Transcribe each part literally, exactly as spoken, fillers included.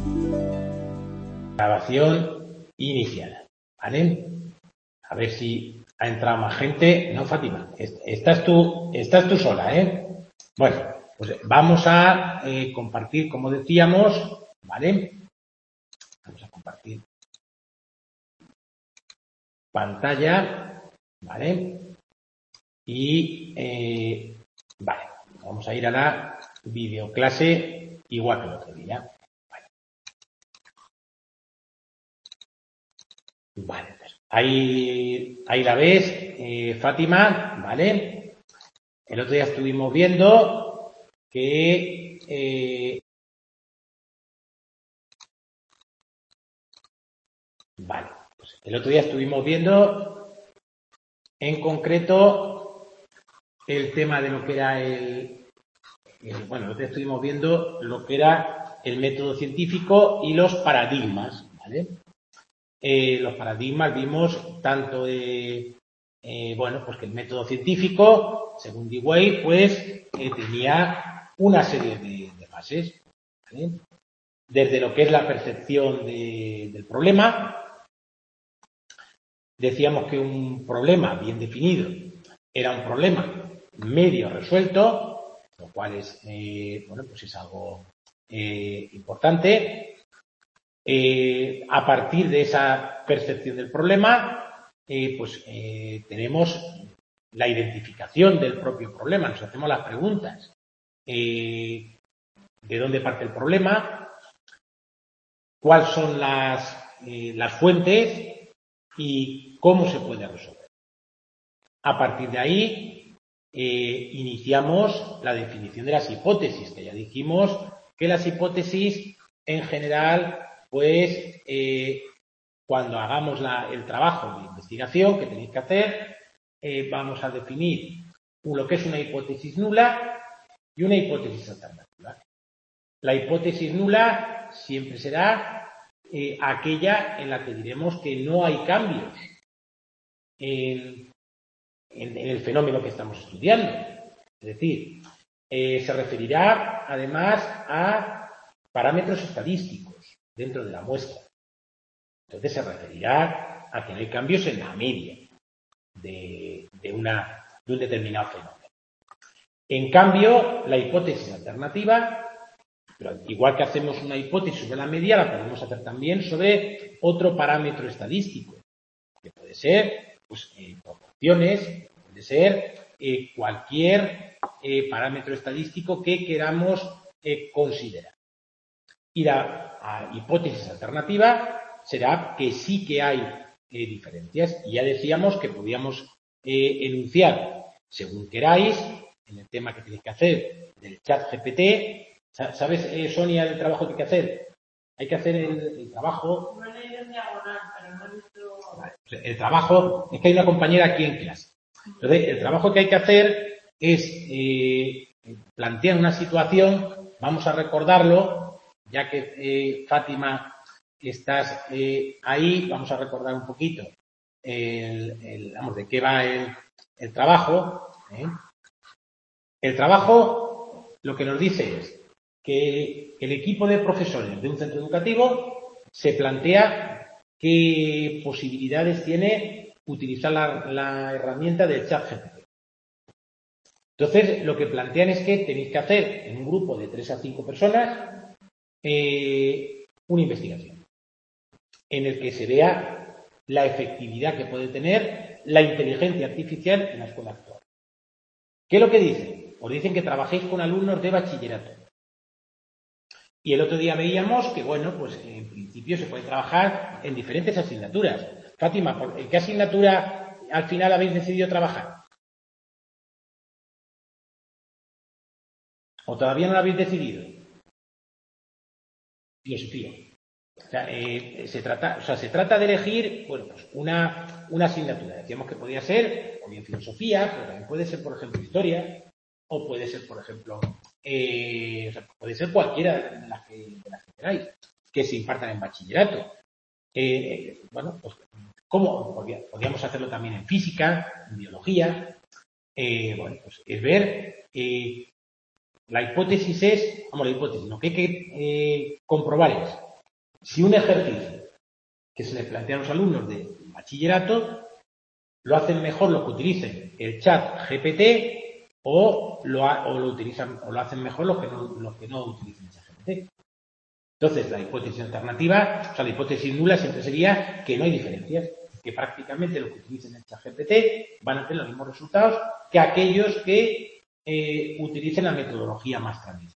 Grabación iniciada, ¿vale? A ver si ha entrado más gente. No, Fátima, estás tú, estás tú sola, ¿eh? Bueno, pues vamos a eh, compartir, como decíamos, ¿vale? Vamos a compartir pantalla, ¿vale? Y, eh, vale, vamos a ir a la videoclase igual que el otro día. Vale, vale pues ahí, ahí la ves, eh, Fátima, ¿vale? El otro día estuvimos viendo que eh, vale, pues el otro día estuvimos viendo en concreto el tema de lo que era el, el bueno, el otro día estuvimos viendo lo que era el método científico y los paradigmas, ¿vale? Eh, los paradigmas vimos tanto de, eh, bueno, pues que el método científico, según Dewey, pues eh, tenía una serie de, de fases, ¿vale? Desde lo que es la percepción de, del problema, decíamos que un problema bien definido era un problema medio resuelto, lo cual es, eh, bueno, pues es algo eh, importante. Eh, a partir de esa percepción del problema, eh, pues eh, tenemos la identificación del propio problema, nos hacemos las preguntas. Eh, ¿De dónde parte el problema? ¿Cuáles son las, eh, las fuentes? ¿Y cómo se puede resolver? A partir de ahí, eh, iniciamos la definición de las hipótesis, que ya dijimos que las hipótesis, en general, pues eh, cuando hagamos la, el trabajo de investigación que tenéis que hacer, eh, vamos a definir lo que es una hipótesis nula y una hipótesis alternativa. La hipótesis nula siempre será eh, aquella en la que diremos que no hay cambios en, en, en el fenómeno que estamos estudiando. Es decir, eh, se referirá además a parámetros estadísticos dentro de la muestra. Entonces se referirá a que no hay cambios en la media de, de, una, de un determinado fenómeno. En cambio, la hipótesis alternativa, pero igual que hacemos una hipótesis sobre la media, la podemos hacer también sobre otro parámetro estadístico, que puede ser pues, eh, proporciones, puede ser eh, cualquier eh, parámetro estadístico que queramos eh, considerar. Y la a, hipótesis alternativa será que sí que hay eh, diferencias. Y ya decíamos que podíamos eh, enunciar, según queráis, en el tema que tenéis que hacer del chat G P T. ¿Sabes, eh, Sonia, el trabajo que hay que hacer? Hay que hacer el, el trabajo. No he leído en diagonal, pero no he visto. El trabajo, es que hay una compañera aquí en clase. Entonces, el trabajo que hay que hacer es eh, plantear una situación, vamos a recordarlo, ya que eh, Fátima estás eh, ahí, vamos a recordar un poquito el, el, vamos, de qué va el, el trabajo. ¿eh? El trabajo lo que nos dice es que el equipo de profesores de un centro educativo se plantea qué posibilidades tiene utilizar la, la herramienta del chat G P T. Entonces, lo que plantean es que tenéis que hacer en un grupo de tres a cinco personas eh, una investigación en el que se vea la efectividad que puede tener la inteligencia artificial en la escuela actual. ¿Qué es lo que dicen? Os dicen que trabajéis con alumnos de bachillerato. Y el otro día veíamos que, bueno, pues en principio se puede trabajar en diferentes asignaturas. Fátima, ¿en qué asignatura al final habéis decidido trabajar? ¿O todavía no lo habéis decidido? Filosofía. O sea, eh, se trata, o sea, se trata de elegir, bueno, pues una, una asignatura. Decíamos que podía ser, o bien filosofía, pero también puede ser, por ejemplo, historia, o puede ser, por ejemplo, eh, o sea, puede ser cualquiera de las que, de las que queráis, que se impartan en bachillerato. Eh, bueno, pues, ¿cómo? Podríamos hacerlo también en física, en biología. Eh, bueno, pues es ver, eh, la hipótesis es, vamos, la hipótesis, lo que hay que eh, comprobar es si un ejercicio que se les plantea a los alumnos de bachillerato lo hacen mejor los que utilicen el chat G P T o lo, ha, o lo utilizan o lo hacen mejor los que no, los que no utilicen el chat G P T. Entonces, la hipótesis alternativa, o sea, la hipótesis nula siempre sería que no hay diferencias, que prácticamente los que utilicen el chat G P T van a tener los mismos resultados que aquellos que eh, utilicen la metodología más tradicional.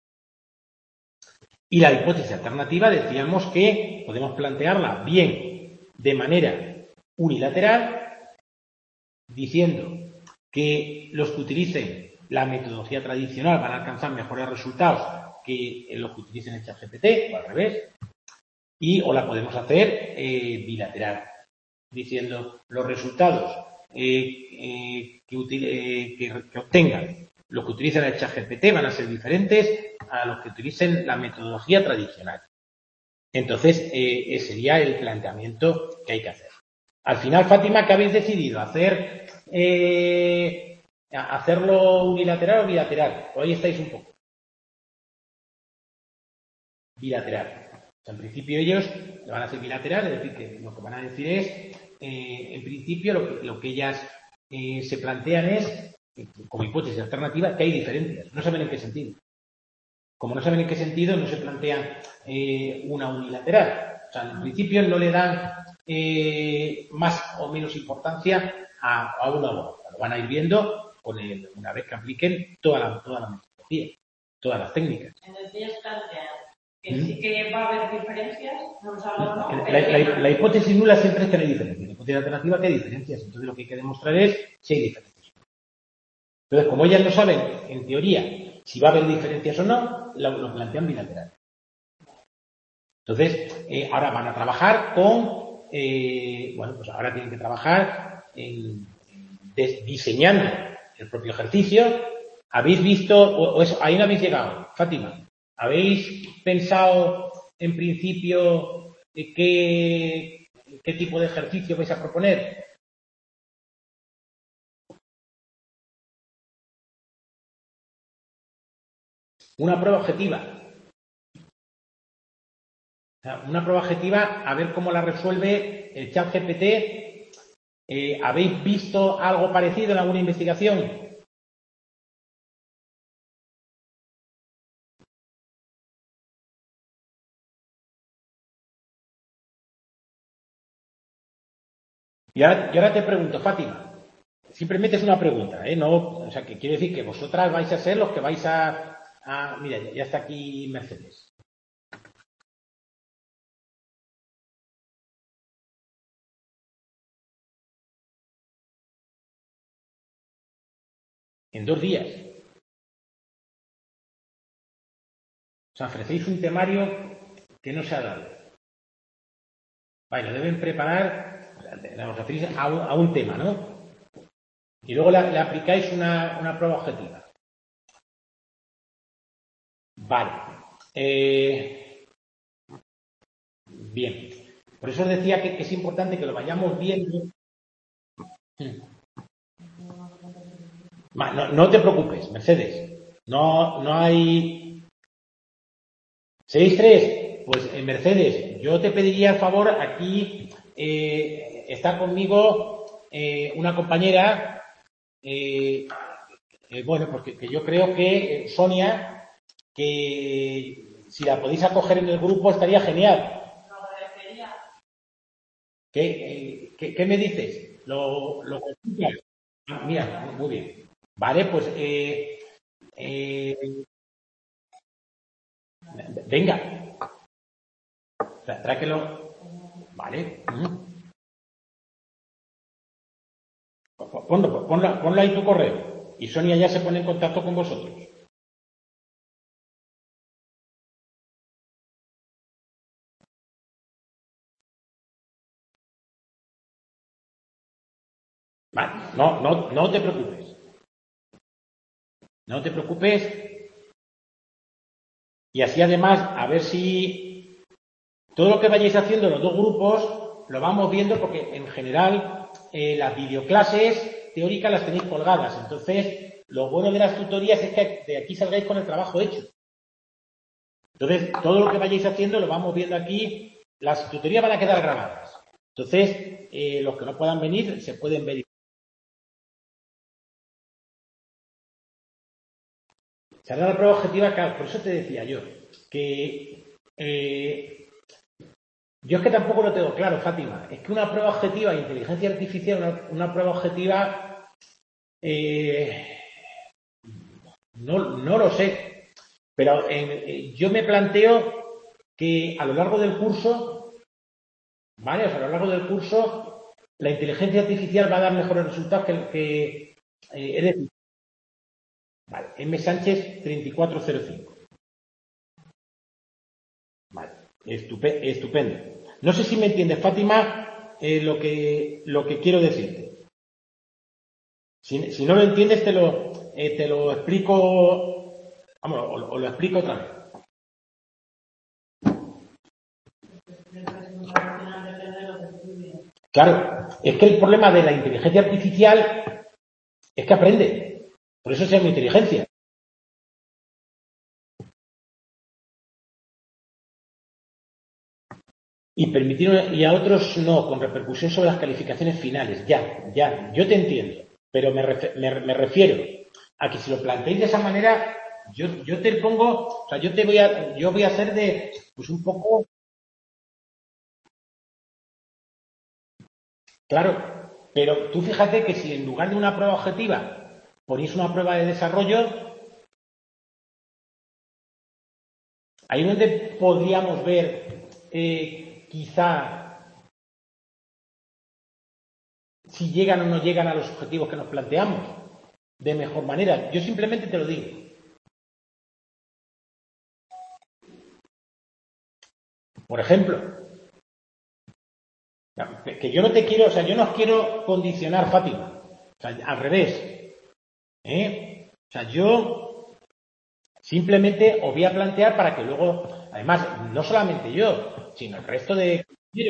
Y la hipótesis alternativa decíamos que podemos plantearla bien de manera unilateral, diciendo que los que utilicen la metodología tradicional van a alcanzar mejores resultados que los que utilicen el chat G P T, o al revés, y o la podemos hacer eh, bilateral, diciendo los resultados eh, eh, que, eh, que, que obtengan los que utilizan el chat G P T van a ser diferentes a los que utilicen la metodología tradicional. Entonces, eh, ese sería el planteamiento que hay que hacer. Al final, Fátima, ¿qué habéis decidido? ¿Hacer eh, hacerlo unilateral o bilateral? Pues ahí estáis un poco. Bilateral. O sea, en principio ellos lo van a hacer bilateral, es decir, que lo que van a decir es, eh, en principio, lo que, lo que ellas eh, se plantean es, como hipótesis alternativa, que hay diferencias. No saben en qué sentido. Como no saben en qué sentido, no se plantean eh, una unilateral. O sea, en principio no le dan eh, más o menos importancia a, a una u otra. Lo van a ir viendo con el, una vez que apliquen toda la, toda la metodología, todas las técnicas. Entonces ellos plantean que sí que va a haber diferencias, no sabemos, ¿no? La, la, la hipótesis nula siempre es que no hay diferencias. La hipótesis alternativa que hay diferencias. Entonces lo que hay que demostrar es si hay diferencias. Entonces, como ellas no saben, en teoría, si va a haber diferencias o no, lo, lo plantean bilateral. Entonces, eh, ahora van a trabajar con, eh, bueno, pues ahora tienen que trabajar en, en diseñando el propio ejercicio. ¿Habéis visto, o, o eso, ahí no habéis llegado, Fátima? ¿Habéis pensado en principio qué, qué tipo de ejercicio vais a proponer? Una prueba objetiva. Una prueba objetiva, a ver cómo la resuelve el chat G P T. Eh, ¿Habéis visto algo parecido en alguna investigación? Y ahora, y ahora te pregunto, Fátima, simplemente es una pregunta, ¿eh? No, o sea, que quiero decir que vosotras vais a ser los que vais a... a mira, ya, ya está aquí Mercedes. En dos días. O sea, ofrecéis un temario que no se ha dado. Vale, lo deben preparar, os referís a un, a un tema, ¿no? Y luego le, le aplicáis una, una prueba objetiva. Vale. Eh, bien. Por eso os decía que, que es importante que lo vayamos viendo. No, no te preocupes, Mercedes. No, no hay... ¿Seis tres? Pues, eh, Mercedes, yo te pediría el favor, aquí eh, está conmigo eh, una compañera, eh, eh, bueno, porque que yo creo que eh, Sonia, que si la podéis acoger en el grupo estaría genial. ¿Qué, eh, qué, qué me dices? ¿Lo, lo consultas? Ah, mira, muy bien. Vale, pues eh, eh, venga, tráquelo. Vale. Ponlo, ponlo, ponlo ahí tu correo. Y Sonia ya se pone en contacto con vosotros. Vale, no, no, no te preocupes. No te preocupes. Y así además, a ver si todo lo que vayáis haciendo los dos grupos lo vamos viendo, porque en general eh, las videoclases teóricas las tenéis colgadas. Entonces, lo bueno de las tutorías es que de aquí salgáis con el trabajo hecho. Entonces, todo lo que vayáis haciendo lo vamos viendo aquí. Las tutorías van a quedar grabadas. Entonces, eh, los que no puedan venir se pueden ver. Se hará la prueba objetiva, claro, por eso te decía yo, que eh, yo es que tampoco lo tengo claro, Fátima. Es que una prueba objetiva de inteligencia artificial, una, una prueba objetiva, eh, no, no lo sé. Pero eh, yo me planteo que a lo largo del curso, ¿vale? O sea, a lo largo del curso, la inteligencia artificial va a dar mejores resultados que, que eh, es decir, vale, M. Sánchez treinta y cuatro cero cinco. Vale, estupendo. estupendo. No sé si me entiendes, Fátima, eh, lo que lo que quiero decirte. Si, si no lo entiendes, te lo, eh, te lo explico, vamos, o, o lo explico otra vez. Claro, es que el problema de la inteligencia artificial es que aprende. Por eso se llama inteligencia. Y permitir y a otros no, con repercusión sobre las calificaciones finales. Ya, ya, yo te entiendo. Pero me, refer, me, me refiero a que si lo planteáis de esa manera, yo, yo te pongo, o sea, yo te voy a, yo voy a hacer de, pues un poco. Claro, pero tú fíjate que si en lugar de una prueba objetiva ponéis una prueba de desarrollo, ahí donde podríamos ver eh, quizá si llegan o no llegan a los objetivos que nos planteamos de mejor manera. Yo simplemente te lo digo. Por ejemplo, que yo no te quiero, o sea, yo no os quiero condicionar, Fátima. O sea, al revés. ¿Eh? O sea, yo simplemente os voy a plantear para que luego, además, no solamente yo, sino el resto de...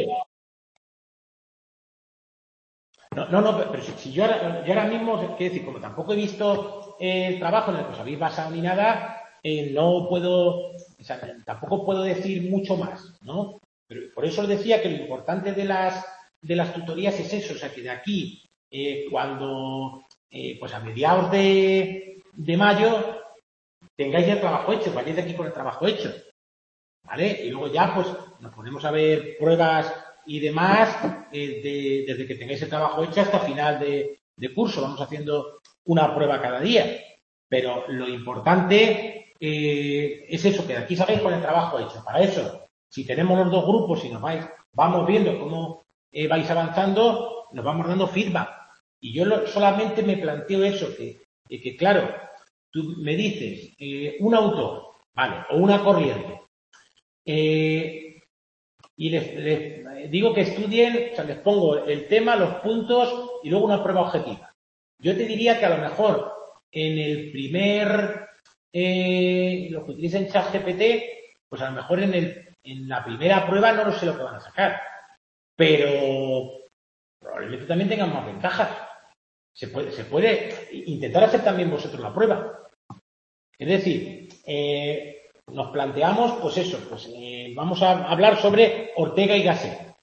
No, no, no, pero si, si yo, ahora, yo ahora mismo, quiero decir, como tampoco he visto el trabajo en el que os habéis basado ni nada, eh, no puedo, o sea, tampoco puedo decir mucho más, ¿no? Pero por eso os decía que lo importante de las, de las tutorías es eso, o sea, que de aquí, eh, cuando, eh, pues a mediados de, de mayo, tengáis ya el trabajo hecho, vayáis de aquí con el trabajo hecho, ¿vale? Y luego ya, pues, nos ponemos a ver pruebas y demás, eh, de, desde que tengáis el trabajo hecho hasta final de, de curso. Vamos haciendo una prueba cada día. Pero lo importante eh, es eso, que de aquí sabéis con el trabajo hecho. Para eso, si tenemos los dos grupos y nos vais, vamos viendo cómo eh, vais avanzando, nos vamos dando feedback. Y yo lo, solamente me planteo eso, que, eh, que claro, tú me dices eh, un autor, vale, o una corriente, eh, y les, les digo que estudien, o sea, les pongo el tema, los puntos y luego una prueba objetiva. Yo te diría que a lo mejor en el primer, eh, los que utilicen ChatGPT, pues a lo mejor en, el, en la primera prueba no lo sé lo que van a sacar, pero probablemente también tengan más ventajas. Se puede, se puede intentar hacer también vosotros la prueba. Es decir, eh, nos planteamos, pues eso, pues eh, vamos a hablar sobre Ortega y Gasset.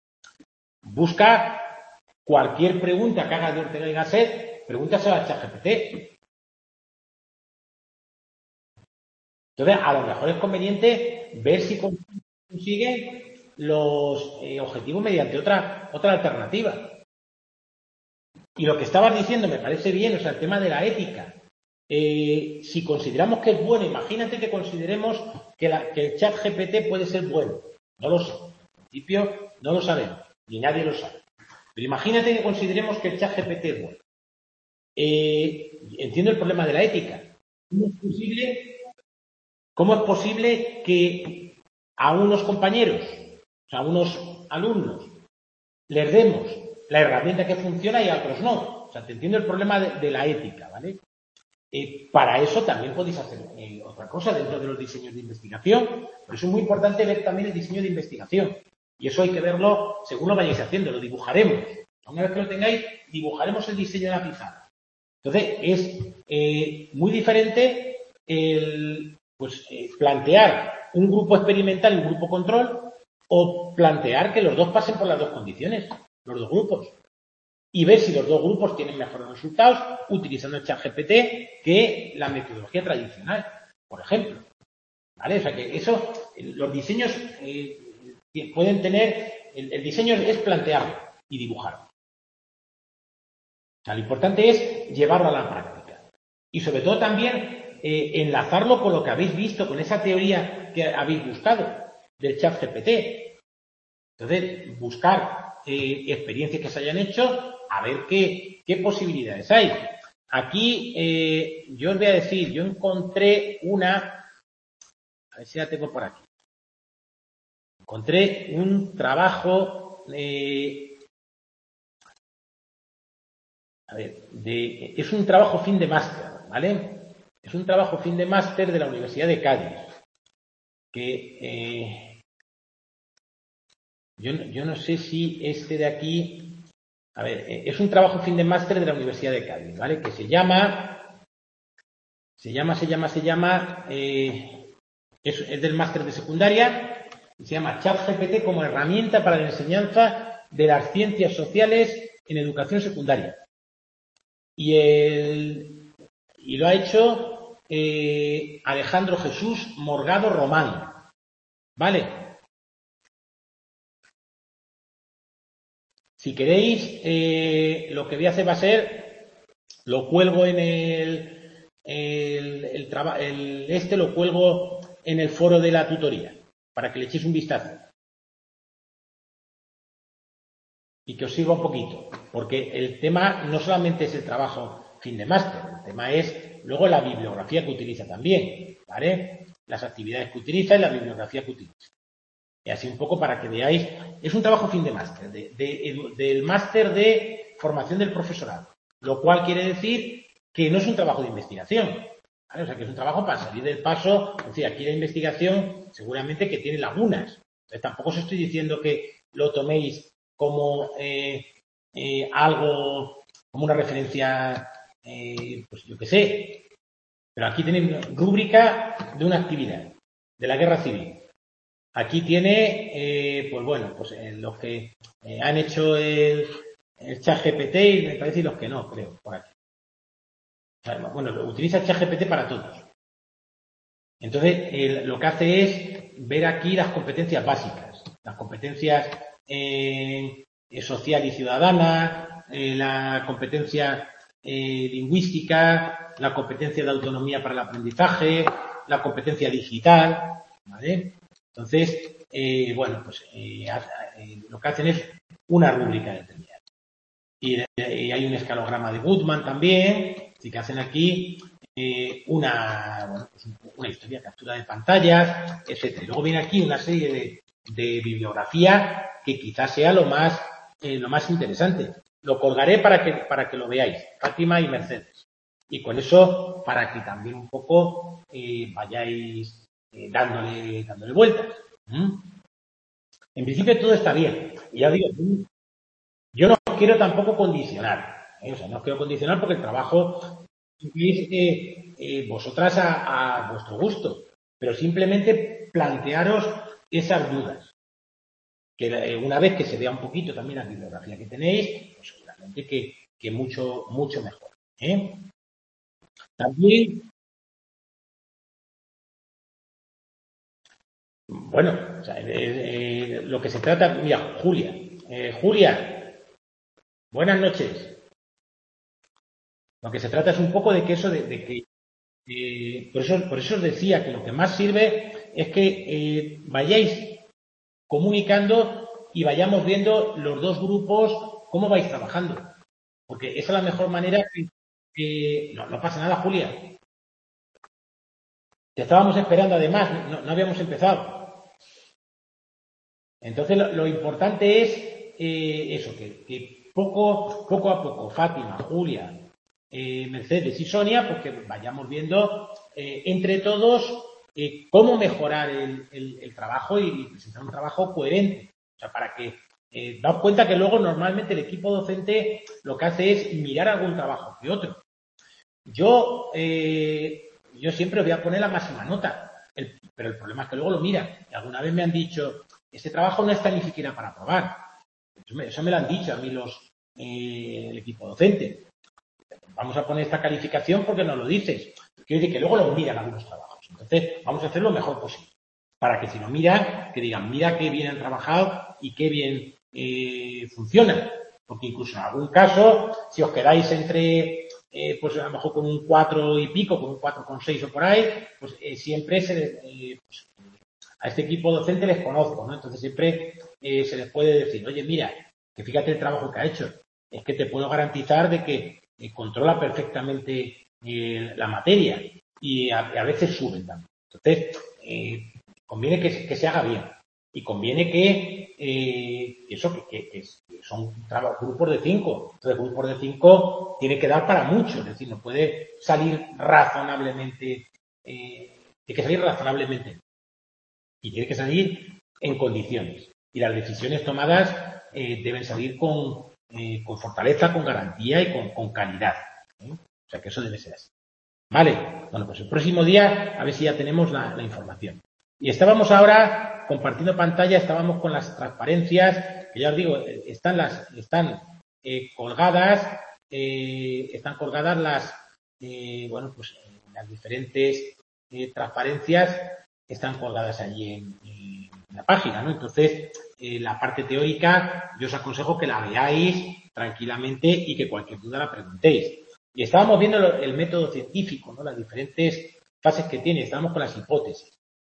Busca cualquier pregunta que haga de Ortega y Gasset, pregúntasela a ChatGPT. Entonces, a lo mejor es conveniente ver si consigue los eh, objetivos mediante otra, otra alternativa. Y lo que estabas diciendo me parece bien, o sea, el tema de la ética. Eh, si consideramos que es bueno, imagínate que consideremos que, la, que el chat G P T puede ser bueno. No lo sé. En principio no lo sabemos, ni nadie lo sabe. Pero imagínate que consideremos que el chat G P T es bueno. Eh, entiendo el problema de la ética. ¿Cómo es posible, cómo es posible que a unos compañeros, a unos alumnos, les demos la herramienta que funciona y a otros no? O sea, te entiendo el problema de, de la ética, ¿vale? Eh, para eso también podéis hacer eh, otra cosa dentro de los diseños de investigación. Por eso es muy importante ver también el diseño de investigación. Y eso hay que verlo según lo vayáis haciendo, lo dibujaremos. Una vez que lo tengáis, dibujaremos el diseño de la pizarra. Entonces, es eh, muy diferente el pues eh, plantear un grupo experimental y un grupo control, o plantear que los dos pasen por las dos condiciones, los dos grupos, y ver si los dos grupos tienen mejores resultados utilizando el ChatGPT que la metodología tradicional, por ejemplo. ¿Vale? O sea que eso, los diseños eh, pueden tener, el, el diseño es plantearlo y dibujarlo. O sea, lo importante es llevarlo a la práctica. Y sobre todo también eh, enlazarlo con lo que habéis visto, con esa teoría que habéis buscado del ChatGPT. Entonces, buscar eh, experiencias que se hayan hecho, a ver qué, qué posibilidades hay. Aquí, eh, yo os voy a decir, yo encontré una, a ver si la tengo por aquí. Encontré un trabajo, eh, a ver, de, es un trabajo fin de máster, ¿vale? Es un trabajo fin de máster de la Universidad de Cádiz, que eh, yo, yo no sé si este de aquí, a ver, eh, es un trabajo fin de máster de la Universidad de Cádiz, ¿vale? Que se llama, se llama, se llama, se llama, eh, es, es del máster de secundaria, y se llama ChatGPT como herramienta para la enseñanza de las ciencias sociales en educación secundaria. Y, el, y lo ha hecho eh, Alejandro Jesús Morgado Román. ¿Vale? Si queréis, eh, lo que voy a hacer va a ser, lo cuelgo en el, el, el, el, el este, lo cuelgo en el foro de la tutoría, para que le echéis un vistazo. Y que os sirva un poquito, porque el tema no solamente es el trabajo fin de máster, el tema es luego la bibliografía que utiliza también, ¿vale? Las actividades que utiliza y la bibliografía que utiliza. Y así un poco para que veáis, es un trabajo fin de máster, de, de, de, del máster de formación del profesorado, lo cual quiere decir que no es un trabajo de investigación, ¿vale? O sea, que es un trabajo para salir del paso, es decir, aquí la investigación seguramente que tiene lagunas. Entonces, tampoco os estoy diciendo que lo toméis como eh, eh, algo, como una referencia, eh, pues yo qué sé, pero aquí tenéis rúbrica de una actividad, de la guerra civil. Aquí tiene, eh, pues bueno, pues eh, los que eh, han hecho el, el ChatGPT y me parece y los que no, creo, por aquí. O sea, bueno, utiliza el ChatGPT para todos. Entonces, eh, lo que hace es ver aquí las competencias básicas, las competencias eh, social y ciudadana, eh, la competencia eh, lingüística, la competencia de autonomía para el aprendizaje, la competencia digital, ¿vale? Entonces, eh, bueno, pues eh, eh, lo que hacen es una rúbrica determinada. Y, eh, y hay un escalograma de Goodman también, así que hacen aquí eh, una, bueno, pues una historia, captura de pantallas, etcétera. Y luego viene aquí una serie de, de bibliografía que quizás sea lo más, eh, lo más interesante. Lo colgaré para que, para que lo veáis, Fátima y Mercedes. Y con eso, para que también un poco eh, vayáis eh, dándole, dándole vueltas. ¿Mm? En principio todo está bien. Y ya digo, yo no os quiero tampoco condicionar. ¿eh? O sea, no os quiero condicionar porque el trabajo es eh, eh, vosotras a, a vuestro gusto. Pero simplemente plantearos esas dudas. Que eh, una vez que se vea un poquito también la bibliografía que tenéis, pues seguramente que, que mucho, mucho mejor. ¿eh? También, bueno, o sea, eh, eh, lo que se trata, mira, Julia, eh, Julia, buenas noches. Lo que se trata es un poco de que eso, de, de que, eh, por eso, por eso os decía que lo que más sirve es que eh, vayáis comunicando y vayamos viendo los dos grupos cómo vais trabajando. Porque esa es la mejor manera que, que no, no pasa nada, Julia. Te estábamos esperando además, no, no habíamos empezado. Entonces lo, lo importante es eh, eso, que, que poco, poco a poco, Fátima, Julia, eh, Mercedes y Sonia, pues que vayamos viendo eh, entre todos eh, cómo mejorar el, el, el trabajo y presentar un trabajo coherente. O sea, para que eh, daos cuenta que luego normalmente el equipo docente lo que hace es mirar algún trabajo que otro. Yo, eh, yo siempre voy a poner la máxima nota. El, pero el problema es que luego lo miran. Y alguna vez me han dicho, este trabajo no está ni siquiera para aprobar. Eso me, eso me lo han dicho a mí los eh, el equipo docente. Vamos a poner esta calificación porque nos lo dices. Quiero decir que luego lo miran algunos trabajos. Entonces, vamos a hacer lo mejor posible. Para que si lo miran, que digan, mira qué bien han trabajado y qué bien eh, funcionan. Porque incluso en algún caso, si os quedáis entre, eh, pues a lo mejor con un cuatro y pico, con un cuatro coma seis o por ahí, pues eh, siempre se les, eh, pues, a este equipo docente les conozco, ¿no? Entonces siempre eh, se les puede decir, oye, mira, que fíjate el trabajo que ha hecho. Es que te puedo garantizar de que eh, controla perfectamente eh, la materia y a, a veces suben también. Entonces, eh, conviene que, que se haga bien y conviene que eh, eso que, que, que son grupos de cinco. Entonces, grupos de cinco tiene que dar para mucho, es decir, no puede salir razonablemente, eh, tiene que salir razonablemente y tiene que salir en condiciones. Y las decisiones tomadas eh, deben salir con, eh, con fortaleza, con garantía y con, con calidad, ¿eh? O sea que eso debe ser así. Vale, bueno, pues el próximo día a ver si ya tenemos la, la información. Y estábamos ahora compartiendo pantalla, estábamos con las transparencias, que ya os digo, están las, están eh, colgadas, eh, están colgadas las, eh, bueno, pues las diferentes eh, transparencias están colgadas allí en, en la página, ¿no? Entonces, eh, la parte teórica, yo os aconsejo que la veáis tranquilamente y que cualquier duda la preguntéis. Y estábamos viendo el método científico, ¿no? Las diferentes fases que tiene. Estábamos con las hipótesis.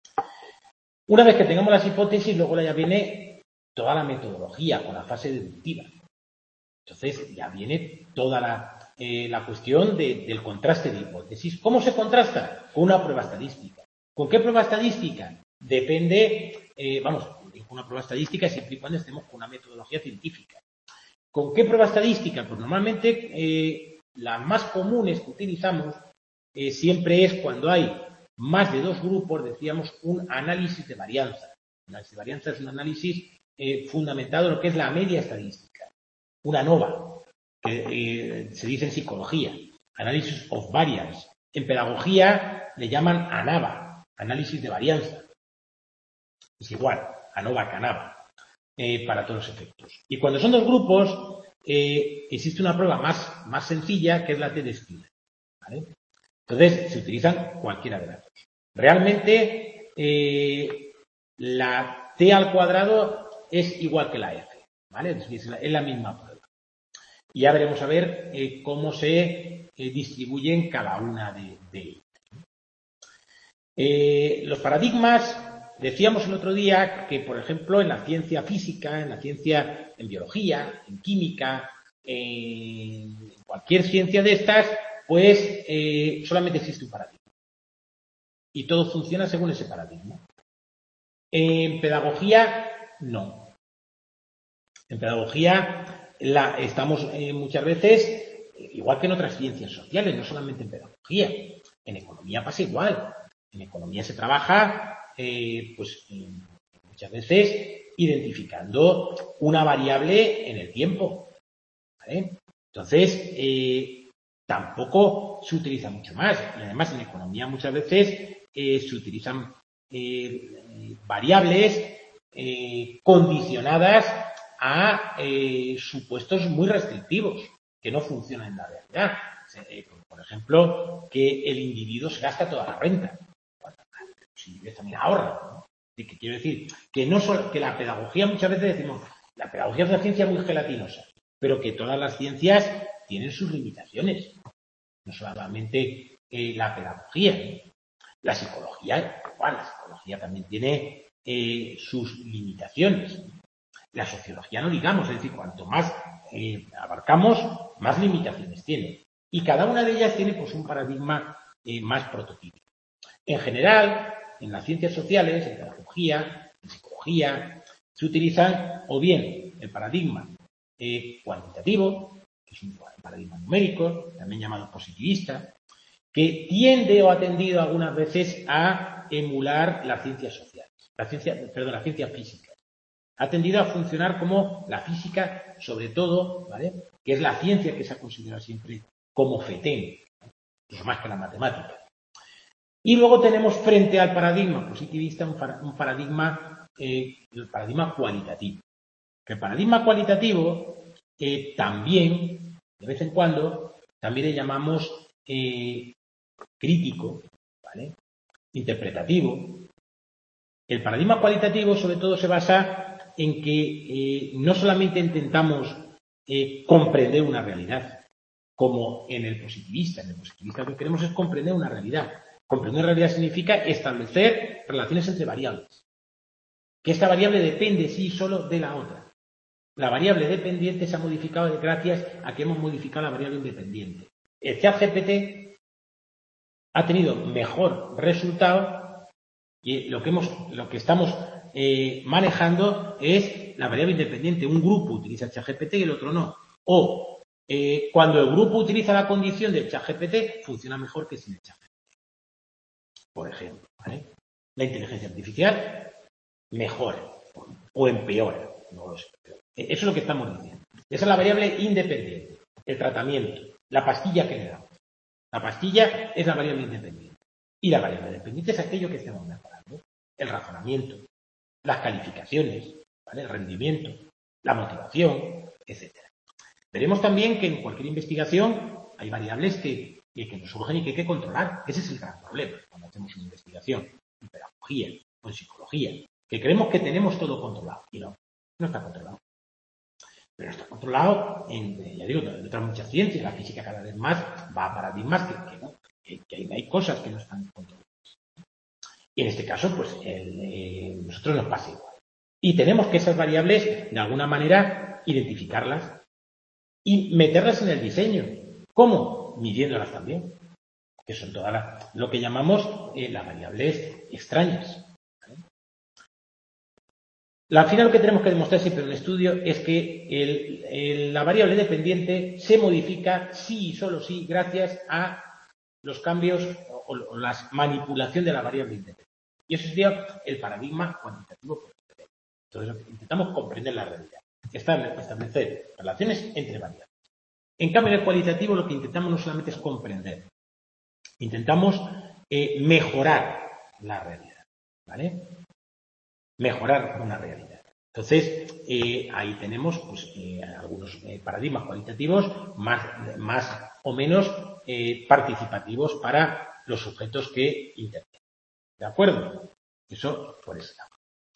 Una vez que tengamos las hipótesis, luego ya viene toda la metodología con la fase deductiva. Entonces ya viene toda la, eh, la cuestión de, del contraste de hipótesis. ¿Cómo se contrasta? Con una prueba estadística. ¿Con qué prueba estadística? Depende, eh, vamos, con una prueba estadística siempre y cuando estemos con una metodología científica. ¿Con qué prueba estadística? Pues normalmente eh, las más comunes que utilizamos eh, siempre es cuando hay más de dos grupos, decíamos, un análisis de varianza. El análisis de varianza es un análisis eh, fundamentado en lo que es la media estadística. Una ANOVA, que eh, se dice en psicología, Analysis of Variance. En pedagogía le llaman ANAVA, análisis de varianza. Es igual, ANOVA que ANAVA. Eh, para todos los efectos. Y cuando son dos grupos, eh, existe una prueba más, más sencilla que es la T de Skinner, ¿vale? Entonces, se utilizan cualquiera de las dos. Realmente, eh, la T al cuadrado es igual que la F, ¿vale? Es la, es la misma prueba. Y ya veremos a ver eh, cómo se eh, distribuyen cada una de, de ellas. Eh, los paradigmas. Decíamos el otro día que, por ejemplo, en la ciencia física, en la ciencia, en biología, en química, en cualquier ciencia de estas, pues eh, solamente existe un paradigma. Y todo funciona según ese paradigma. En pedagogía, no. En pedagogía la, estamos eh, muchas veces, igual que en otras ciencias sociales, no solamente en pedagogía. En economía pasa igual. En economía se trabaja Eh, pues eh, muchas veces identificando una variable en el tiempo, ¿vale? Entonces eh, tampoco se utiliza mucho más y además en economía muchas veces eh, se utilizan eh, variables eh, condicionadas a eh, supuestos muy restrictivos que no funcionan en la realidad. Eh, por ejemplo, que el individuo se gasta toda la renta. Si también ahorra, ¿no? Y que quiero decir que no solo, que la pedagogía muchas veces decimos, la pedagogía es una ciencia muy gelatinosa, pero que todas las ciencias tienen sus limitaciones. No solamente eh, la pedagogía, ¿eh? La psicología, igual, la psicología también tiene eh, sus limitaciones. La sociología no digamos, es decir, cuanto más eh, abarcamos, más limitaciones tiene. Y cada una de ellas tiene pues un paradigma eh, más prototípico. En general, en las ciencias sociales, en pedagogía, en psicología, se utilizan o bien el paradigma eh, cuantitativo, que es un paradigma numérico, también llamado positivista, que tiende o ha tendido algunas veces a emular las ciencias sociales, la ciencia, perdón, la ciencia física. Ha tendido a funcionar como la física, sobre todo, ¿vale? Que es la ciencia que se ha considerado siempre como fetén, incluso más que la matemática. Y luego tenemos frente al paradigma positivista un, un paradigma, eh, el paradigma cualitativo. Que el paradigma cualitativo eh, también, de vez en cuando, también le llamamos eh, crítico, ¿vale? Interpretativo. El paradigma cualitativo sobre todo se basa en que eh, no solamente intentamos eh, comprender una realidad, como en el positivista. En el positivista lo que queremos es comprender una realidad. Comprender una realidad significa establecer relaciones entre variables. Que esta variable depende sí solo de la otra. La variable dependiente se ha modificado gracias a que hemos modificado la variable independiente. El ChatGPT ha tenido mejor resultado y lo que, hemos, lo que estamos eh, manejando es la variable independiente. Un grupo utiliza el ChatGPT y el otro no. O eh, cuando el grupo utiliza la condición del ChatGPT, funciona mejor que sin el ChatGPT. Por ejemplo, ¿vale? La inteligencia artificial mejora o empeora. No lo sé. Eso es lo que estamos diciendo. Esa es la variable independiente. El tratamiento, la pastilla que le damos. La pastilla es la variable independiente. Y la variable dependiente es aquello que estamos mejorando. El razonamiento, las calificaciones, ¿vale? El rendimiento, la motivación, etcétera. Veremos también que en cualquier investigación hay variables que, que nos surgen y que hay que controlar. Ese es el gran problema cuando hacemos una investigación en pedagogía o en psicología, que creemos que tenemos todo controlado. Y no, no está controlado. Pero está controlado en, ya digo, en otras muchas ciencias. La física cada vez más va a paradigmas que, que, no, que, que hay, hay cosas que no están controladas. Y en este caso, pues, el, eh, nosotros nos pasa igual. Y tenemos que esas variables, de alguna manera, identificarlas y meterlas en el diseño. ¿Cómo? Midiéndolas también. Que son todas las, lo que llamamos eh, las variables extrañas. Al final lo que tenemos que demostrar siempre en un estudio es que el, el, la variable dependiente se modifica sí y solo sí gracias a los cambios o, o la manipulación de la variable independiente. Y eso sería el paradigma cuantitativo. Entonces intentamos comprender la realidad, establecer relaciones entre variables. En cambio, en el cualitativo lo que intentamos no solamente es comprender, intentamos eh, mejorar la realidad, ¿vale? Mejorar una realidad. Entonces, eh, ahí tenemos pues, eh, algunos eh, paradigmas cualitativos más, más o menos eh, participativos para los sujetos que intervienen. ¿De acuerdo? Eso por ese lado.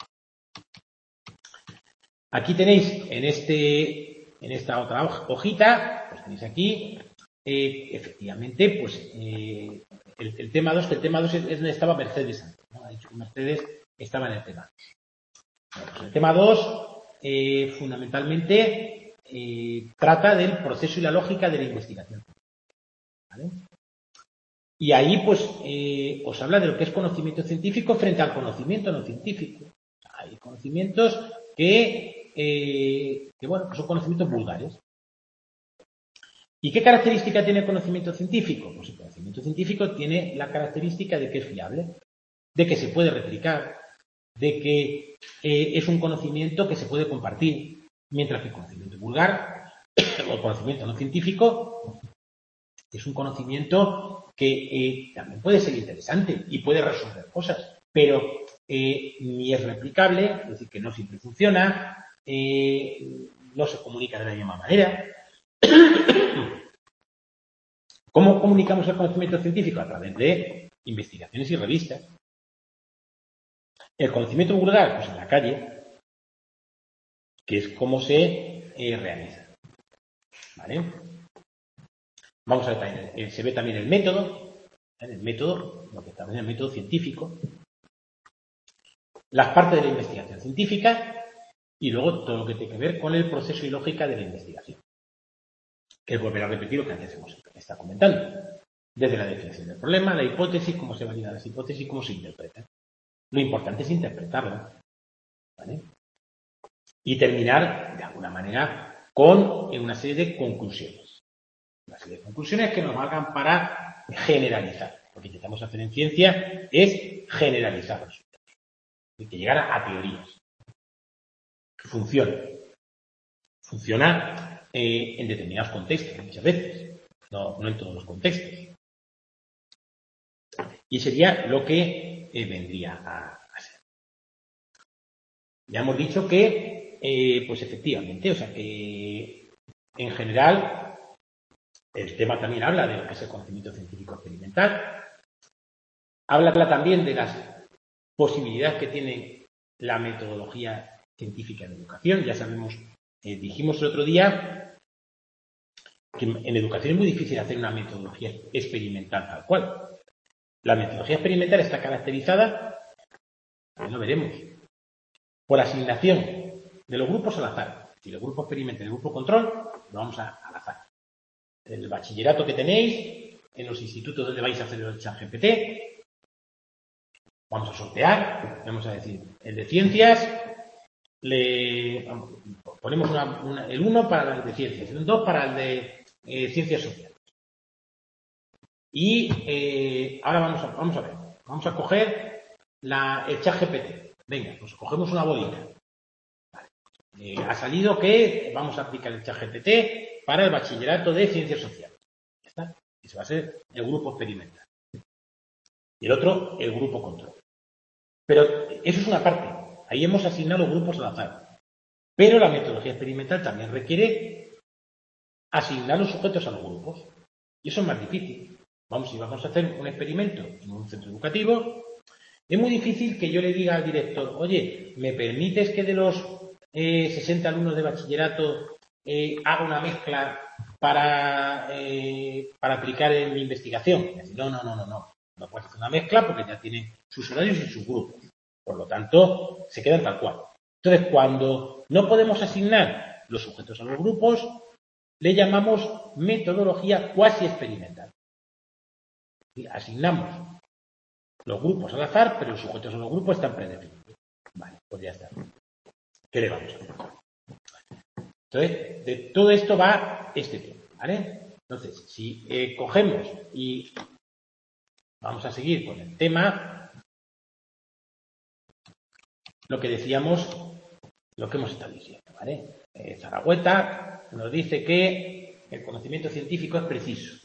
Aquí tenéis en, este, en esta otra hojita, pues tenéis aquí, eh, efectivamente, pues eh, el, el tema dos, que el tema dos es, es donde estaba Mercedes antes, ¿no? Ha dicho que Mercedes estaba en el tema dos. Bueno, pues el tema dos, eh, fundamentalmente, eh, trata del proceso y la lógica de la investigación. ¿Vale? Y ahí, pues, eh, os habla de lo que es conocimiento científico frente al conocimiento no científico. Hay conocimientos que, eh, que bueno, que son conocimientos vulgares. ¿Y qué característica tiene el conocimiento científico? Pues el conocimiento científico tiene la característica de que es fiable, de que se puede replicar, de que eh, es un conocimiento que se puede compartir, mientras que el conocimiento vulgar o el conocimiento no científico es un conocimiento que eh, también puede ser interesante y puede resolver cosas, pero eh, ni es replicable, es decir, que no siempre funciona, eh, no se comunica de la misma manera. ¿Cómo comunicamos el conocimiento científico? A través de investigaciones y revistas. El conocimiento vulgar, pues en la calle, que es cómo se eh, realiza. ¿Vale? Vamos a ver también, eh, se ve también el método, ¿eh? el método, lo que también es el método científico, las partes de la investigación científica y luego todo lo que tiene que ver con el proceso y lógica de la investigación. Que es volver a repetir lo que antes hemos estado comentando. Desde la definición del problema, la hipótesis, cómo se validan las hipótesis, cómo se interpretan. Lo importante es interpretarlo, ¿vale? Y terminar, de alguna manera, con una serie de conclusiones. Una serie de conclusiones que nos valgan para generalizar. Lo que intentamos hacer en ciencia es generalizar los resultados. Y que llegar a teorías. Que funciona. Funciona eh, en determinados contextos, muchas veces. No, no en todos los contextos. Y sería lo que eh, vendría a, a ser. Ya hemos dicho que, eh, pues efectivamente, o sea que en general el tema también habla de lo que es el conocimiento científico experimental. Habla también de las posibilidades que tiene la metodología científica en educación. Ya sabemos, eh, dijimos el otro día que en educación es muy difícil hacer una metodología experimental tal cual. La metodología experimental está caracterizada, ya lo veremos, por asignación de los grupos al azar. Si el grupo experimental y el grupo control, lo vamos a, al azar. El bachillerato que tenéis, en los institutos donde vais a hacer el ChatGPT, vamos a sortear, vamos a decir, el de ciencias, le vamos, ponemos una, una, el uno para el de ciencias, el dos para el de eh, ciencias sociales. Y eh, ahora vamos a, vamos a ver, vamos a coger la, el ChatGPT. Venga, pues cogemos una bolita. Vale. Eh, ha salido que vamos a aplicar el ChatGPT para el bachillerato de ciencias sociales. Ya está. Ese va a ser el grupo experimental. Y el otro, el grupo control. Pero eso es una parte. Ahí hemos asignado grupos al azar. Pero la metodología experimental también requiere asignar los sujetos a los grupos. Y eso es más difícil. Vamos, si vamos a hacer un experimento en un centro educativo, es muy difícil que yo le diga al director, oye, ¿me permites que de los eh, sesenta alumnos de bachillerato eh, haga una mezcla para, eh, para aplicar en mi investigación? Y decir, no, no, no, no, no. No puedes hacer una mezcla porque ya tiene sus horarios y sus grupos. Por lo tanto, se quedan tal cual. Entonces, cuando no podemos asignar los sujetos a los grupos, le llamamos metodología cuasi experimental. Asignamos los grupos al azar, pero los sujetos a los grupos están predefinidos. Vale, pues ya está. ¿Qué le vamos a hacer? Entonces, de todo esto va este tema, ¿vale? Entonces, si eh, cogemos y vamos a seguir con el tema, lo que decíamos, lo que hemos estado diciendo, ¿vale? Eh, Zaragoeta nos dice que el conocimiento científico es preciso.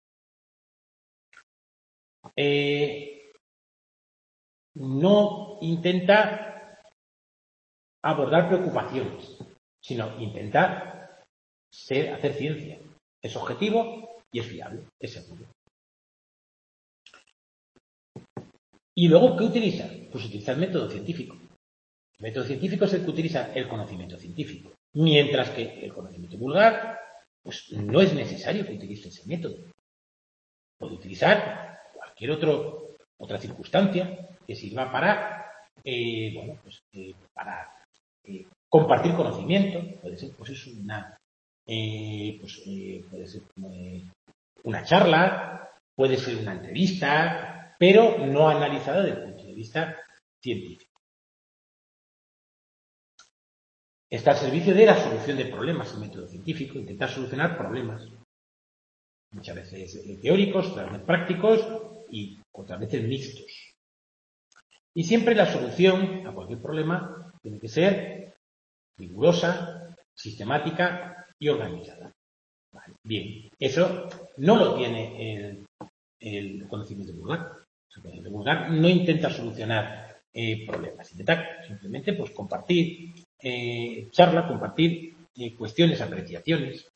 Eh, no intenta abordar preocupaciones, sino intenta ser, hacer ciencia. Es objetivo y es fiable, es seguro. ¿Y luego qué utiliza? Pues utiliza el método científico. El método científico es el que utiliza el conocimiento científico, mientras que el conocimiento vulgar, pues no es necesario que utilice ese método. Puede utilizar cualquier otro, otra circunstancia que sirva para, eh, bueno, pues, eh, para eh, compartir conocimiento. Puede ser, pues es una, eh, pues, eh, puede ser eh, una charla, puede ser una entrevista, pero no analizada desde el punto de vista científico. Está al servicio de la solución de problemas, el método científico, intentar solucionar problemas. Muchas veces teóricos, otras veces prácticos y otras veces mixtos. Y siempre la solución a cualquier problema tiene que ser rigurosa, sistemática y organizada. Vale, bien, eso no lo tiene el, el conocimiento vulgar. El conocimiento vulgar no intenta solucionar eh, problemas, intenta simplemente pues, compartir eh, charla, compartir eh, cuestiones, apreciaciones.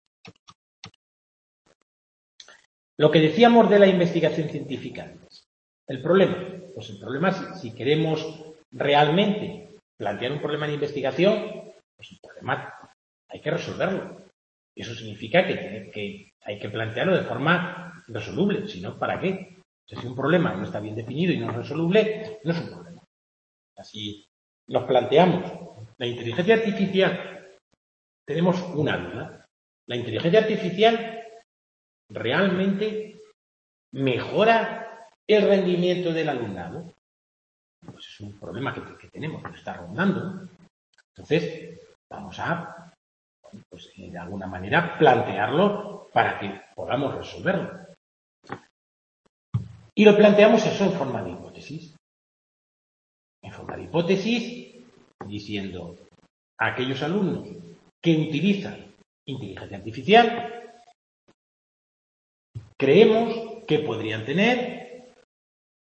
Lo que decíamos de la investigación científica antes. El problema. Pues el problema, si, si queremos realmente plantear un problema de investigación, pues el problema hay que resolverlo. Y eso significa que, que hay que plantearlo de forma resoluble. Si no, ¿para qué? O sea, si un problema no está bien definido y no es resoluble, no es un problema. Así nos planteamos la inteligencia artificial. Tenemos una duda. La inteligencia artificial realmente mejora el rendimiento del alumnado. Pues es un problema que, que tenemos, que está rondando. Entonces, vamos a, pues, de alguna manera, plantearlo para que podamos resolverlo. Y lo planteamos eso en forma de hipótesis. En forma de hipótesis, diciendo a aquellos alumnos que utilizan inteligencia artificial, creemos que podrían tener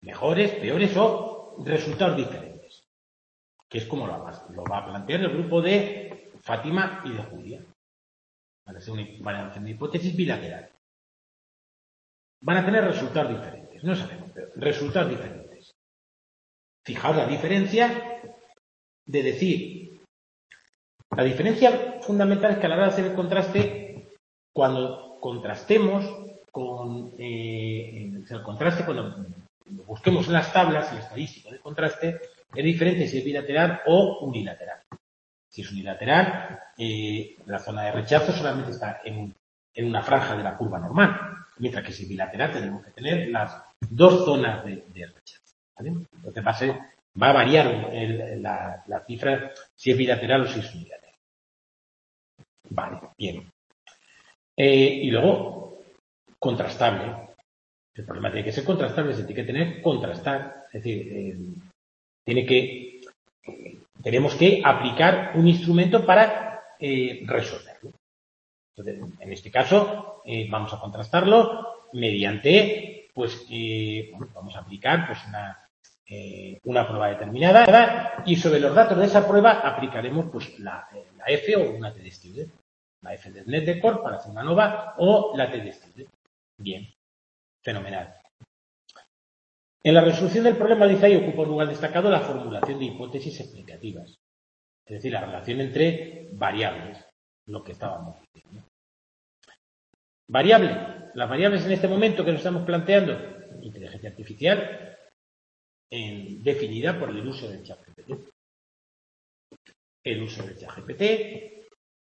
mejores, peores o resultados diferentes, que es como lo va, lo va a plantear el grupo de Fátima y de Julia. Van a, hacer una, van a hacer una hipótesis bilateral. Van a tener resultados diferentes, no sabemos, pero resultados diferentes. Fijaos la diferencia de decir, la diferencia fundamental es que a la hora de hacer el contraste, cuando contrastemos con eh, el contraste, cuando busquemos en las tablas el estadístico de contraste, es diferente si es bilateral o unilateral. Si es unilateral, eh, la zona de rechazo solamente está en, en una franja de la curva normal, mientras que si es bilateral tenemos que tener las dos zonas de, de rechazo. ¿Vale? Entonces va a, ser, va a variar el, la, la cifra si es bilateral o si es unilateral. Vale, bien. Eh, y luego, contrastable. El problema tiene que ser contrastable, se tiene que tener contrastar. Es decir, eh, tiene que, eh, tenemos que aplicar un instrumento para eh, resolverlo. Entonces, en este caso, eh, vamos a contrastarlo mediante, pues, eh, bueno, vamos a aplicar pues una, eh, una prueba determinada y sobre los datos de esa prueba aplicaremos pues la, la F o una T-de-Student. La F de Netdecore para hacer una nova o la T-de-Student. Bien. Fenomenal. En la resolución del problema, dice ahí, ocupa un lugar destacado la formulación de hipótesis explicativas. Es decir, la relación entre variables, lo que estábamos diciendo. Variable. Las variables en este momento que nos estamos planteando, inteligencia artificial, en, definida por el uso del ChatGPT. El uso del ChatGPT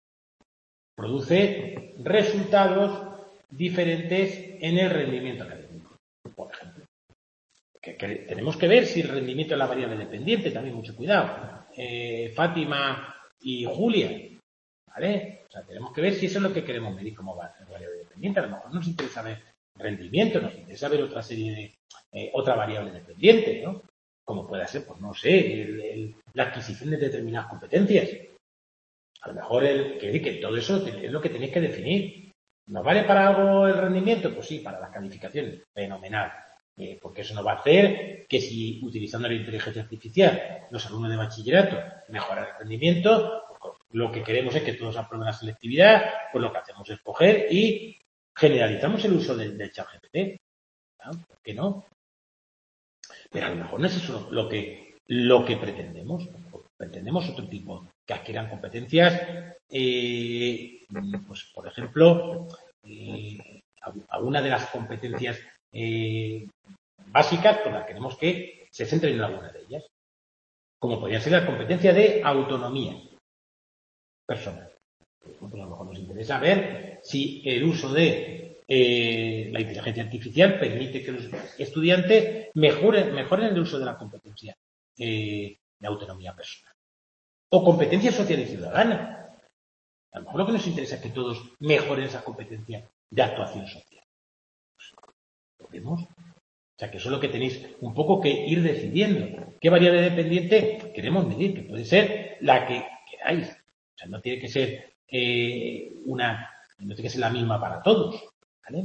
produce resultados diferentes en el rendimiento académico, por ejemplo. Que, que tenemos que ver si el rendimiento es la variable dependiente, también mucho cuidado. Eh, Fátima y Julia, ¿vale? O sea, tenemos que ver si eso es lo que queremos medir como variable dependiente. A lo mejor nos interesa ver rendimiento, nos interesa ver otra serie de, eh, otra variable dependiente, ¿no? Como puede ser, pues no sé, el, el, la adquisición de determinadas competencias. A lo mejor el, que, que todo eso es lo que tenéis que definir. ¿Nos vale para algo el rendimiento? Pues sí, para las calificaciones. Fenomenal. Eh, porque eso nos va a hacer que si utilizando la inteligencia artificial los alumnos de bachillerato mejoran el rendimiento, pues lo que queremos es que todos aprueben la selectividad, pues lo que hacemos es coger y generalizamos el uso del, del ChatGPT. ¿No? ¿Por qué no? Pero a lo mejor no es eso lo que, lo que pretendemos. Pretendemos otro tipo, que adquieran competencias, eh, pues por ejemplo, eh, alguna de las competencias eh, básicas, pues las queremos que se centren en alguna de ellas, como podría ser la competencia de autonomía personal. Pues a lo mejor nos interesa ver si el uso de eh, la inteligencia artificial permite que los estudiantes mejoren, mejoren el uso de la competencia eh, de autonomía personal. O competencia social y ciudadana. A lo mejor lo que nos interesa es que todos mejoren esa competencia de actuación social. Pues, ¿lo vemos? O sea, que eso es lo que tenéis un poco que ir decidiendo. ¿Qué variable dependiente queremos medir? Que puede ser la que queráis. O sea, no tiene que ser eh, una, no tiene que ser la misma para todos. ¿Vale?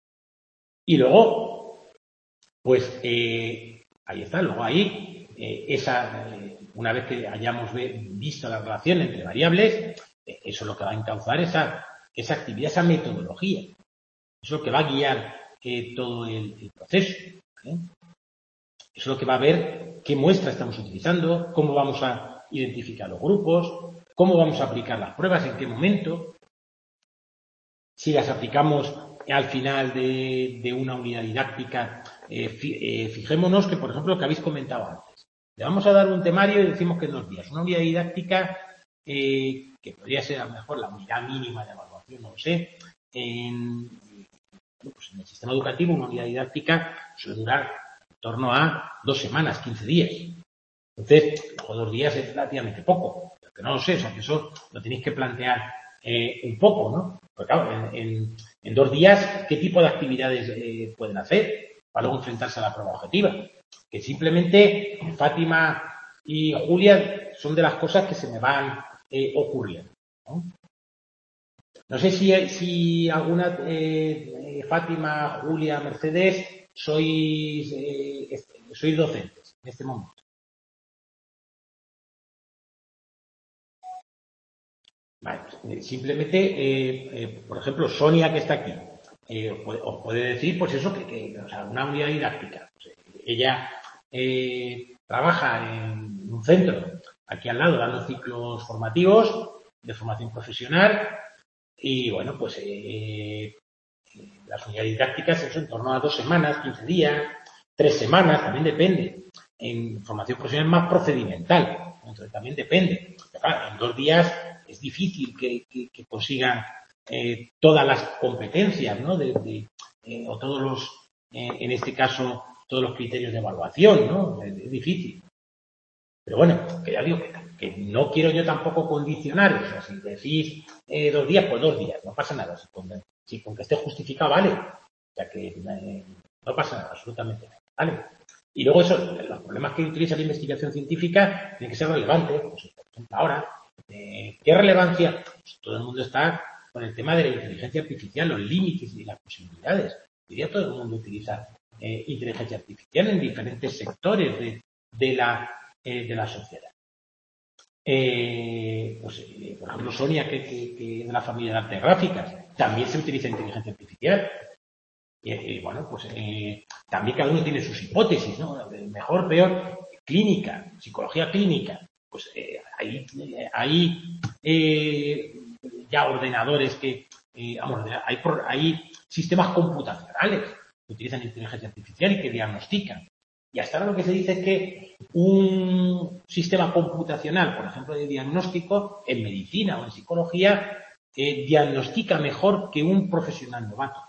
Y luego, pues, eh, ahí está. Luego ahí, eh, esa, eh, una vez que hayamos visto la relación entre variables, eh, eso es lo que va a encauzar esa, esa actividad, esa metodología. Eso es lo que va a guiar eh, todo el, el proceso. ¿Vale? Eso es lo que va a ver qué muestra estamos utilizando, cómo vamos a identificar los grupos, cómo vamos a aplicar las pruebas, en qué momento, si las aplicamos al final de, de una unidad didáctica. Eh, eh, fijémonos que, por ejemplo, lo que habéis comentado antes. Le vamos a dar un temario y decimos que en dos días. Una unidad didáctica eh, que podría ser a lo mejor la unidad mínima de evaluación, no lo sé. En, pues en el sistema educativo, una unidad didáctica suele durar en torno a dos semanas, quince días. Entonces, los dos días es relativamente poco. Pero no lo sé, o sea, que eso lo tenéis que plantear eh, un poco, ¿no? Porque claro, en, en, en dos días, ¿qué tipo de actividades eh, pueden hacer para luego enfrentarse a la prueba objetiva? Que simplemente Fátima y Julia son de las cosas que se me van eh, ocurriendo, ¿no? No sé si, si alguna, eh, Fátima, Julia, Mercedes, sois, eh, sois docentes en este momento? Vale, pues, simplemente, eh, eh, por ejemplo, Sonia, que está aquí, eh, os, puede, os puede decir, pues eso, que, que o sea, una unidad didáctica. Pues, eh, ella eh, trabaja en un centro aquí al lado dando ciclos formativos de formación profesional y, bueno, pues eh, las unidades didácticas eso en torno a dos semanas, quince días, tres semanas, también depende. En formación profesional más procedimental, entonces también depende. Claro, en dos días es difícil que, que, que consigan eh, todas las competencias, ¿no? De, de, eh, o todos los, eh, en este caso, todos los criterios de evaluación, ¿no? Es, es difícil. Pero bueno, que ya digo que, que no quiero yo tampoco condicionar, o sea, si decís eh, dos días, pues dos días, no pasa nada. Si con, si con que esté justificado, vale. O sea que eh, no pasa nada, absolutamente nada, ¿vale? Y luego eso, los problemas que utiliza la investigación científica tienen que ser relevantes. Pues, por ejemplo, ahora, eh, ¿qué relevancia? Pues todo el mundo está con el tema de la inteligencia artificial, los límites y las posibilidades. Hoy día todo el mundo utiliza eh, inteligencia artificial en diferentes sectores de, de, la, eh, de la sociedad. Eh, pues, eh, por ejemplo, Sonia, que, que, que de la familia de artes gráficas, también se utiliza inteligencia artificial. Y, y bueno, pues eh, también cada uno tiene sus hipótesis, ¿no? Mejor, peor, clínica, psicología clínica. Pues eh, hay, eh, hay eh, ya ordenadores que, eh, vamos, hay, hay sistemas computacionales que utilizan inteligencia artificial y que diagnostican. Y hasta ahora lo que se dice es que un sistema computacional, por ejemplo, de diagnóstico en medicina o en psicología, eh, diagnostica mejor que un profesional novato,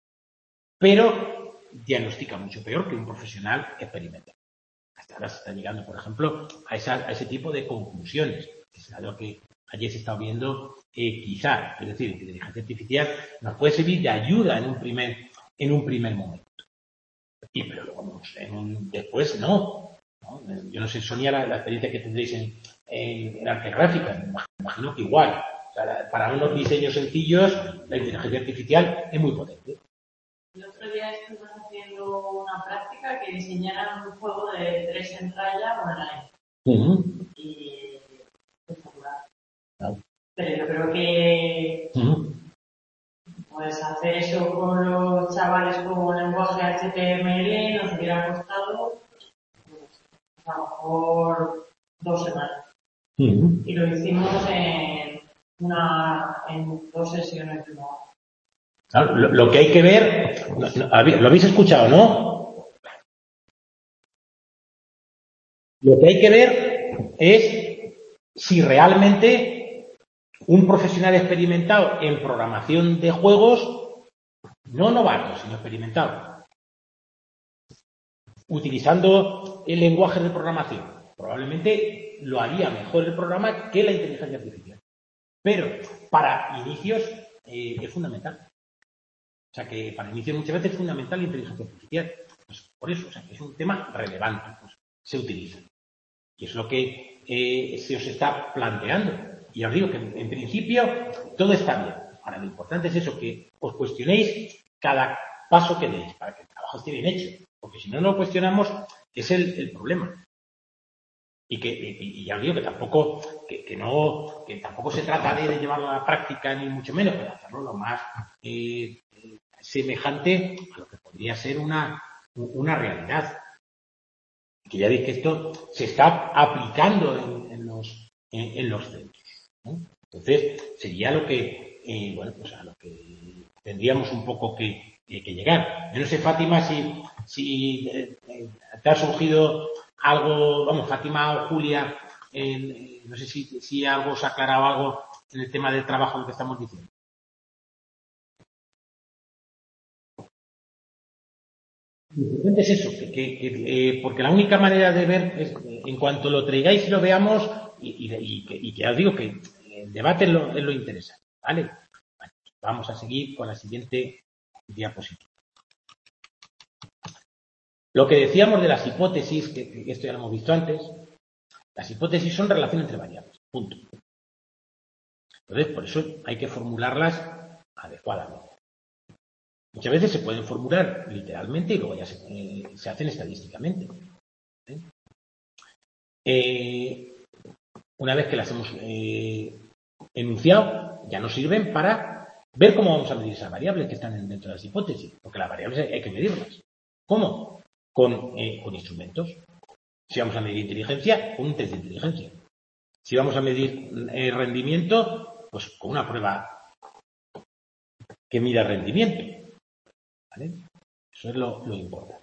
pero diagnostica mucho peor que un profesional experimental. Hasta ahora se está llegando, por ejemplo, a, esa, a ese tipo de conclusiones, que es algo que ayer se está viendo eh, quizá, es decir, que la inteligencia artificial nos puede servir de ayuda en un primer, en un primer momento. Y pero luego en un, después no, no. Yo no sé, Sonia, la, la experiencia que tendréis en, en, en arte gráfica, me imagino que igual. O sea, para unos diseños sencillos, la inteligencia artificial es muy potente. El otro día estuvimos haciendo una práctica que diseñaran un juego de tres en raya online. Uh-huh. Y espectacular. No. Pero yo creo que uh-huh. pues hacer eso con los chavales con lenguaje H T M L nos hubiera costado pues, a lo mejor dos semanas. Uh-huh. Y lo hicimos en una en dos sesiones de nuevo. Claro, lo, lo que hay que ver, lo, lo habéis escuchado, ¿no? Lo que hay que ver es si realmente un profesional experimentado en programación de juegos, no novato, sino experimentado, utilizando el lenguaje de programación, probablemente lo haría mejor el programa que la inteligencia artificial. Pero para inicios eh, es fundamental. O sea que para inicios muchas veces es fundamental la inteligencia artificial. Pues por eso, o sea que es un tema relevante, pues se utiliza. Y es lo que eh, se os está planteando. Y os digo que en, en principio todo está bien. Ahora lo importante es eso, que os cuestionéis cada paso que deis para que el trabajo esté bien hecho. Porque si no lo cuestionamos, es el, el problema. Y que y, y ya os digo que tampoco que, que no que tampoco se trata de, de llevarlo a la práctica ni mucho menos, pero hacerlo lo más eh, semejante a lo que podría ser una, una realidad. Que ya veis que esto se está aplicando en, en los en, en los centros, ¿no? Entonces sería lo que eh, bueno pues a lo que tendríamos un poco que, eh, que llegar. Yo no sé, Fátima, si si eh, eh, te ha surgido algo, vamos, Fátima o Julia, eh, no sé si, si algo se ha aclarado algo en el tema del trabajo que estamos diciendo. Lo importante es eso, que, que, que, eh, porque la única manera de ver es, eh, en cuanto lo traigáis y lo veamos, y, y, y, que, y que ya os digo que el debate es lo, es lo interesante, ¿vale? Bueno, vamos a seguir con la siguiente diapositiva. Lo que decíamos de las hipótesis, que, que esto ya lo hemos visto antes, las hipótesis son relaciones entre variables, punto. Entonces, por eso hay que formularlas adecuadamente. Muchas veces se pueden formular literalmente y luego ya se, eh, se hacen estadísticamente. ¿Eh? Eh, una vez que las hemos eh, enunciado, ya nos sirven para ver cómo vamos a medir esas variables que están dentro de las hipótesis, porque las variables hay que medirlas. ¿Cómo? Con, eh, con instrumentos. Si vamos a medir inteligencia, con un test de inteligencia. Si vamos a medir eh, rendimiento, pues con una prueba que mida rendimiento. ¿Vale? Eso es lo, lo importante.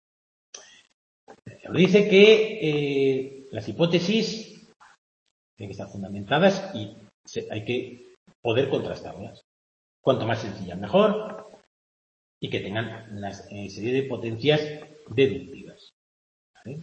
Nos dice que eh, las hipótesis tienen que estar fundamentadas y se, hay que poder contrastarlas. Cuanto más sencillas, mejor, y que tengan una eh, serie de potencias deductivas. ¿Vale?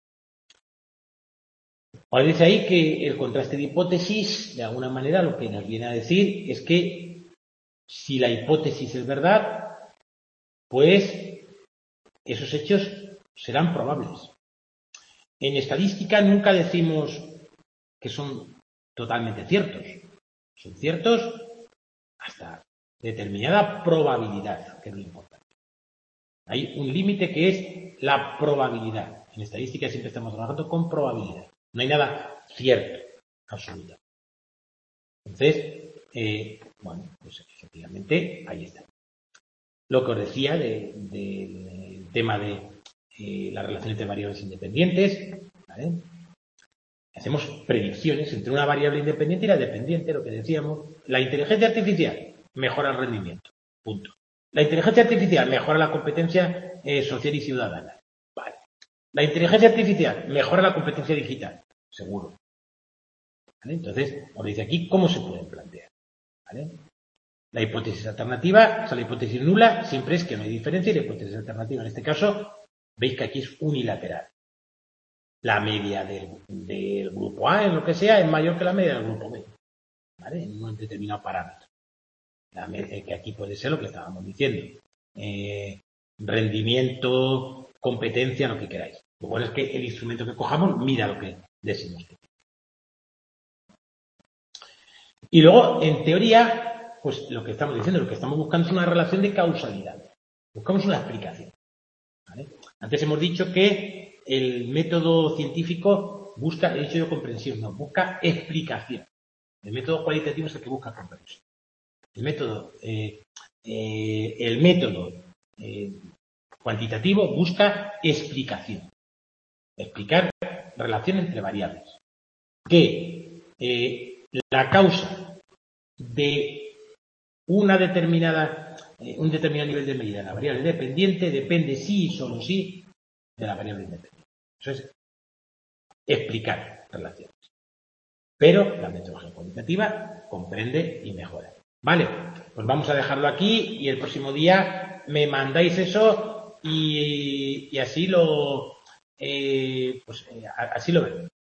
Ahora dice ahí que el contraste de hipótesis, de alguna manera, lo que nos viene a decir es que si la hipótesis es verdad, pues esos hechos serán probables. En estadística nunca decimos que son totalmente ciertos. Son ciertos hasta determinada probabilidad, que es lo importante. Hay un límite que es la probabilidad. En estadística siempre estamos trabajando con probabilidad. No hay nada cierto, absoluto. Entonces, eh, bueno, pues efectivamente ahí está. Lo que os decía del de, de tema de eh, la relación entre variables independientes, ¿vale? Hacemos predicciones entre una variable independiente y la dependiente, lo que decíamos. La inteligencia artificial mejora el rendimiento. Punto. La inteligencia artificial mejora la competencia eh, social y ciudadana. Vale. La inteligencia artificial mejora la competencia digital. Seguro. ¿Vale? Entonces, os dice aquí cómo se pueden plantear. ¿Vale? La hipótesis alternativa, o sea, la hipótesis nula, siempre es que no hay diferencia, y la hipótesis alternativa, en este caso, veis que aquí es unilateral. La media del, del grupo A, en lo que sea, es mayor que la media del grupo B. ¿Vale? En un determinado parámetro. La media, que aquí puede ser lo que estábamos diciendo. Eh, rendimiento, competencia, lo que queráis. Lo bueno es que el instrumento que cojamos mira lo que decimos. Y luego, en teoría, pues lo que estamos diciendo, lo que estamos buscando es una relación de causalidad. Buscamos una explicación. ¿Vale? Antes hemos dicho que el método científico busca, he dicho yo comprensión, no, busca explicación. El método cualitativo es el que busca comprensión. El método, eh, eh, el método eh, cuantitativo busca explicación. Explicar relación entre variables. Que eh, la causa de una determinada, eh, un determinado nivel de medida de la variable independiente depende sí y solo sí de la variable independiente. Eso es explicar relaciones. Pero la metodología cuantitativa comprende y mejora. Vale, pues vamos a dejarlo aquí y el próximo día me mandáis eso y, y así lo, eh, pues, eh, así lo vemos.